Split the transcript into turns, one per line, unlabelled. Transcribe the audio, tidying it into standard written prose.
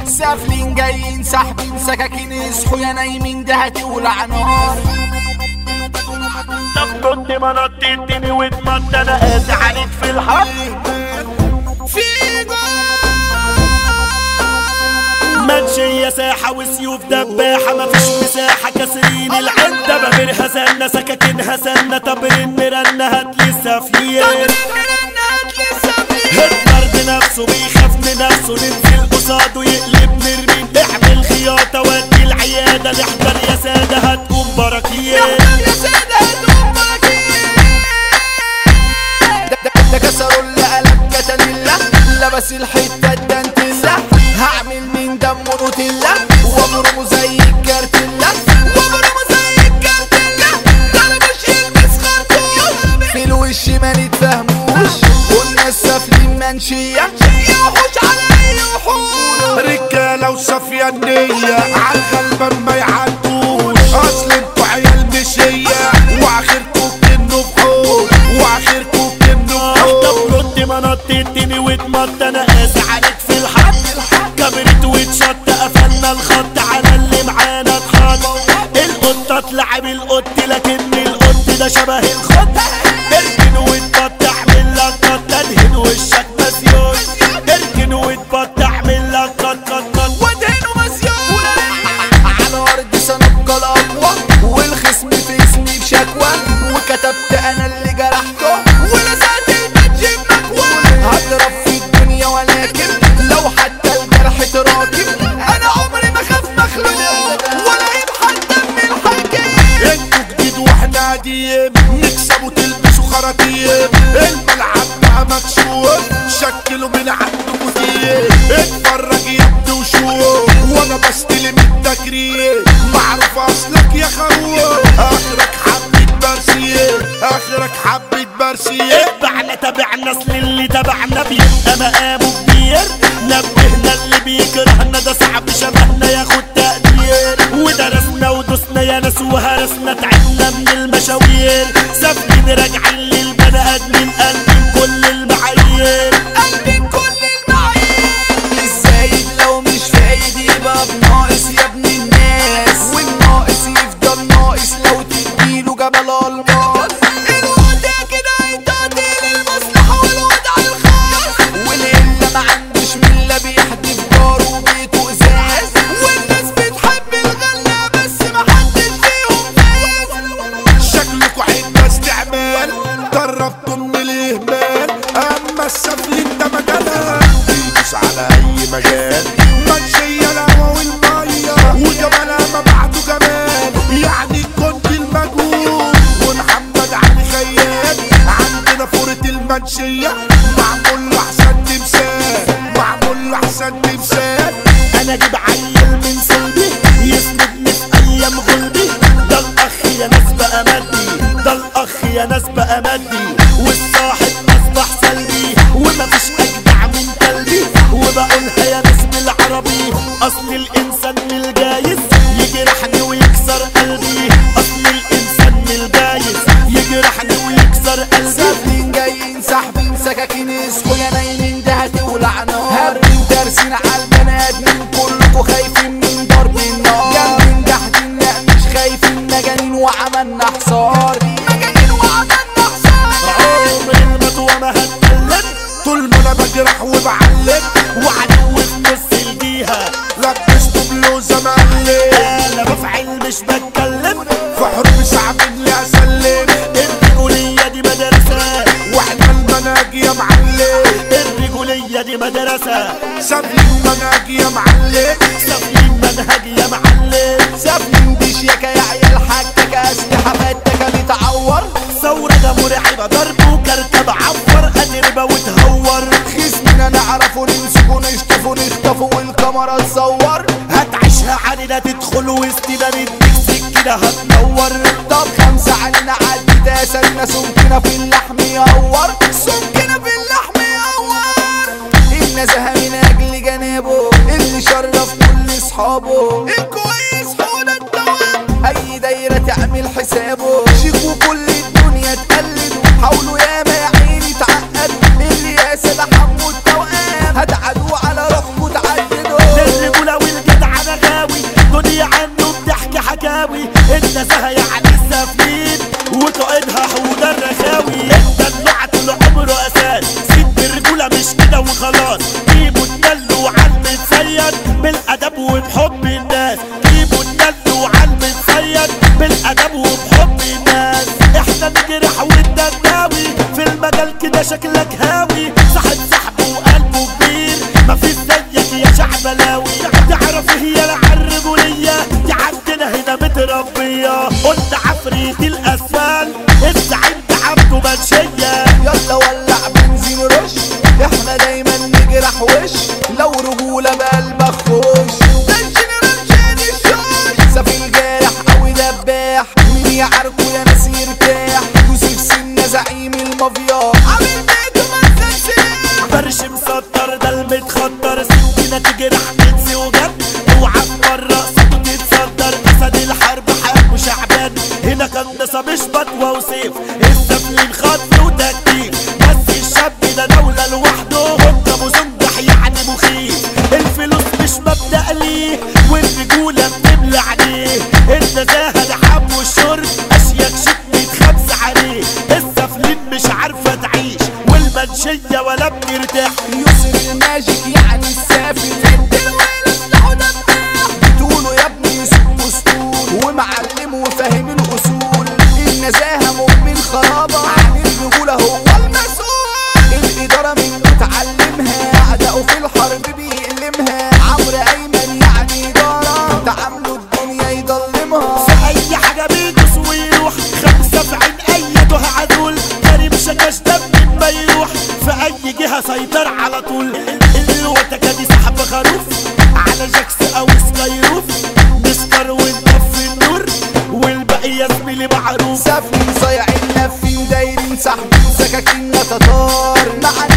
سافلين جايين ساحبين سكاكين اصحوا يا نايمين ده هتولع نار.
طب كنت ما نطيتني واتمت انا قاسي عليك في الحق
في
منشية ساحة وسيوف دباحة مفيش مساحة كاسرين العدة بابرها سنة سكاكينها سنة طبرين رنة هاتلي السفلية هتلر بنفسه بيخاف من نفسه ننزل قصاده يقلب نرمين اعمل خياطة ودي العيادة نحضر يا سادة هتقوم براكين
ده كسروا اللي قلب كتانيلا لبس الحتة الدانتيلا هعمل من دمه نوتيلا وابرمه زي الكارتيلا ده مش يلبس خرطوم في الوش ما نتفهموش قلنا السافلين منشية يوحوش على اي وحوش
رجالة وصافية النية عالغلبان ما يعدوش اصل انتوا عيال مشية واخركوا كنوا بحوش
طب كنت ما نطيتني واتمت انا قاسي عليك في الحق كبرت واتشط قفلنا الخط على اللي معانا اتخط القطة تلعب القط لكن القط ده شبه الخط اركن واتبط اعمل لك قط ادهن وشك مسيون اركن واتبط اعمل لك قط
وادهن مسيون على ارض سنبقى الاقوى والخصم في اسمي بشكوى وكتبت انا اللي جرحته ولزقت البادج بمكوى هضرب في الدنيا ولكن لو حتى الجرح تراكم انا عمري ما خاف مخلوق ولا يبحث دم الحكيم.
انتوا جديد واحنا قديم نكسبوا تلبسوا خراطيم الملعب بقى مكشوف شكلوا من عندكوا دي اتفرج يا ابني وشوف وانا بستلم التكريم معروف اصلك يا خروف اخرك حبة برسيه
اتبعنا تبعنا اصل اللي تبعنا بيبقى مقامه كبير نبهنا اللي بيكرهنا ده صعب شبهنا ياخد تقدير ودرسنا ودوسنا يا ناس وهرسنا تعبنا من المشاوير سافلين راجعين للبني ادمين قلبين كل المعايير
الزايد لو مش فايد يبقى بناقص يا ابن الناس والناقص يفضل ناقص لو تديله جبل الماس الوضع كده هيتعدل المصلحة والوضع الخاص واللي ما عندوش ملة بيحدف جاره وبيته ازاز والناس بتحب الغلة بس ما حدش فيهم فاز
شكلكوا عدة استعمال دربتوا من الاهمال اما السافلين ده مجالها بيدوس على اي مجال منشية الهوا والمية وجمالها ما بعده جمال يعني كنت المجهول ومحمد علي خيال عندنا فورة المنشية معمول له احسن تمثال
انا اجيب عيل من صلبي يسندني في ايام غلبي ده الاخ يا ناس بقى مادي والصاحب اصبح سلبي ومفيش اجدع من قلبي وبقولها يا ناس بالعربي اصل الانسان من الجايز يجرحني ويكسر قلبي اصل الانسان من الجايز يجرحني ويكسر قلبي
سافلين جايين ساحبين سكاكين اصحوا يا نايمين ده هتولع نار هابين دارسين عالبني ادمين كلكوا خايفين من ضرب النار جنبين جاحدين لا مش خايفين مجانين وعملنا حصار
عمر المطوة ما هتكلم
طول ما انا بجرح وبعلم
وعدو في نص الجيهة
لبسته بلوزة مقلب
انا بفعل مش بتكلم
في حروب صعب اللي اسلم
الرجولية دي مدرسة
واحنا المناجي يا معلم
الرجولية دي مدرسة
سافلين مناجي يا معلم
سافلين منهج يا معلم
سافلين دي شياكة يا عيال حكك اسلحة فتكة بتعور
ثورة ده مرعبة ضرب وكركب عفر قدربة وتهور
خصمنا نعرفه نمسكه نشطفه نخطفه والكاميرا تصور
هتعيشها علينا تدخل وسطنا نديك سكينة هتنور
طب 5 علينا عدي تاسلنا سمكنا في اللحم يهور سمكنا في اللحم يهور النزهة من اجل جنابه اللي شرف كل اصحابه الكويس حول الدوام اي دايرة تعمل حسابه شيكوا كل الدنيا تقلدوا حاولوا ياما يا عيني تعقدوا اللي يا سيدة حمو التوأم هتعدوا على روحكوا تعددوا
وبحب الناس، جيبوا الند وعلم تصيد بالادب وبحب الناس. احنا نجرح والنداوي في المجال كده شكلك هاوي، صاحب صاحبه وقلبه كبير مفيش زيك يا شعبلاوي. تعرف هي العالرجولية دي عندنا هنا متربية، قلت عفريت الاسفل الزعيم ده عبده منشية.
يلا ولع بنزين رش، احنا دايما نجرح وش، لو رجولة بقلبك خش. رنشين رنشين الشوش، سفي الجارح او دباح، مين يعاركوا يا ناس يرتاح. يوسف سنة زعيم المافيا، عامل بيته ما تنسيش.
فرش مسطر ده المتخطر، سكينة تجرح تنسي وجد، اوعى في مرة صوته تتصدر. اسد الحرب حق شعبان، هنا كان نصا مش بطوة وسيف، السفلين خطف وتكتيك. بس الشاب ده دولة لوحده، انت مزنجح يعني مخيف. الفلوس مش مبدأ ليه، والرجولة بتملى عليه. النزاهة لحب والشرب، اشياك شتمت خمسة عليه. السفلين مش عارفة تعيش، والمنشية ولا بترتاح.
يوسف الماجيك يعني السافل، بتقولوا يا ابني يوسف اسطول، ومعلم وفاهم الاصول. النزاهه مؤمن خرابه، عن الرجوله هو المسؤول. الاداره منه اتعلمها، اعدائه في الحرب بيقلمها. عمرو ايمن يعني اداره، تعامله الدنيا يضلمها.
في اي حاجه بيدوس ويروح، خمسه في عين ايده عدول. كريم شكاش دم ما يروح، في اي جهه سيطر على طول. الوتكه دي سحب خروف على جاكس او سكايروف، نسكر ونطفي النور والباقي يا زميلي معروف.
سافلين صايعين لافين دايرين سحبين سكاكين تتار، مع